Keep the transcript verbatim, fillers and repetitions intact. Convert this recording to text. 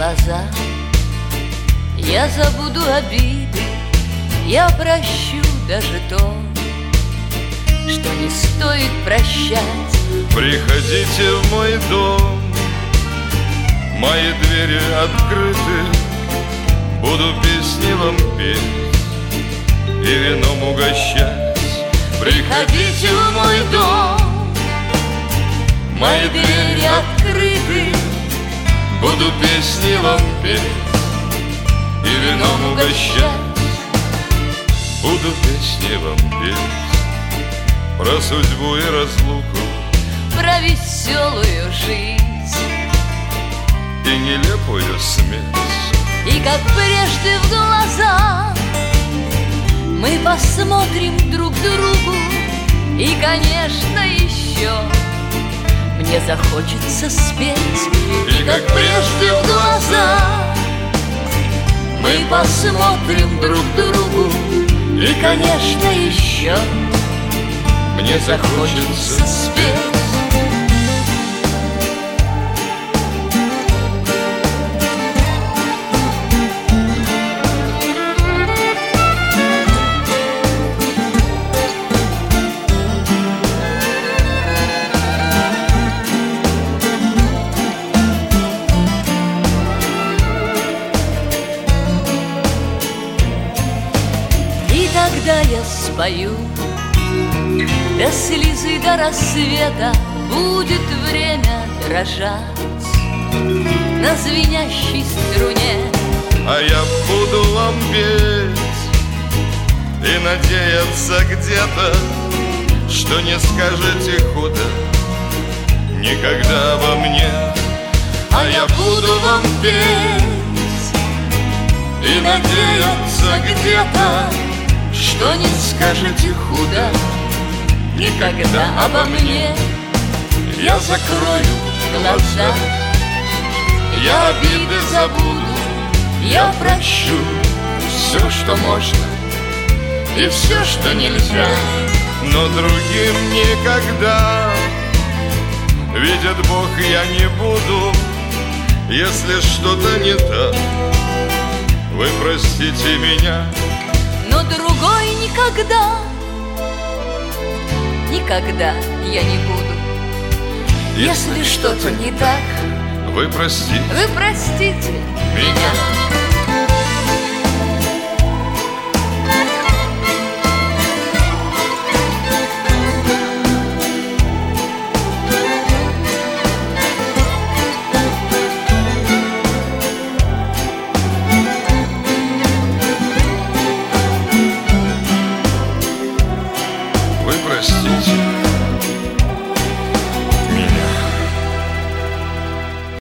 глаза. Я забуду обиды, я прощу даже то, что не стоит прощать. Приходите в мой дом, мои двери открыты, буду песни вам петь и вином угощать. Приходите в мой дом, мои двери открыты, буду песни вам петь и вином угощать. Буду песни вам петь про судьбу и разлуку, про веселую жизнь и нелепую смерть. И как прежде в глаза мы посмотрим друг другу, и, конечно, еще мне захочется спеть. И как прежде в глаза мы посмотрим друг другу, и, конечно, еще мне захочется спеть. Когда я спою, до слезы, до рассвета будет время дрожать на звенящей струне. А я буду вам петь и надеяться где-то, что не скажете худо никогда обо мне. А я буду вам петь и надеяться где-то, что не скажете худо никогда обо мне. Я закрою глаза, я обиды забуду, я прощу все, что можно, и все, что нельзя. Но другим никогда, видит Бог, я не буду. Если что-то не так, вы простите меня. Но другой никогда, никогда я не буду. Если что-то не так, вы простите, вы простите меня.